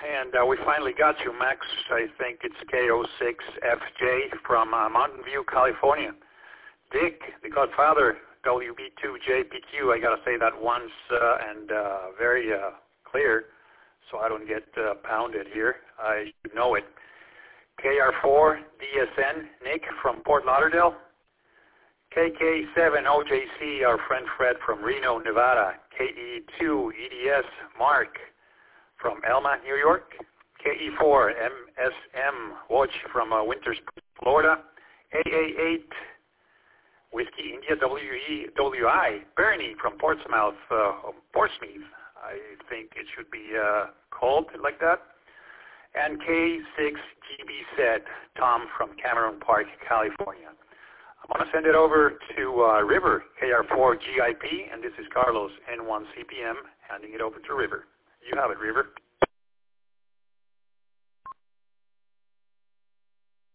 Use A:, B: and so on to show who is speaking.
A: and we finally got you, Max. I think it's K06FJ from Mountain View, California. Dick, the Godfather, WB2JPQ. I gotta say that once and very clear, so I don't get pounded here. I should know it. KR4DSN, Nick from Fort Lauderdale. KK7OJC, our friend Fred from Reno, Nevada. KE2EDS, Mark from Elma, New York. KE4MSM, Watch from Winters, Florida. AA8, Whiskey India, WI, Bernie from Portsmouth, Portsmouth, I think it should be called like that. And K6GB Tom from Cameron Park, California. I'm going to send it over to River, KR4GIP, and this is Carlos, N1CPM, handing it over to River. You have it, River.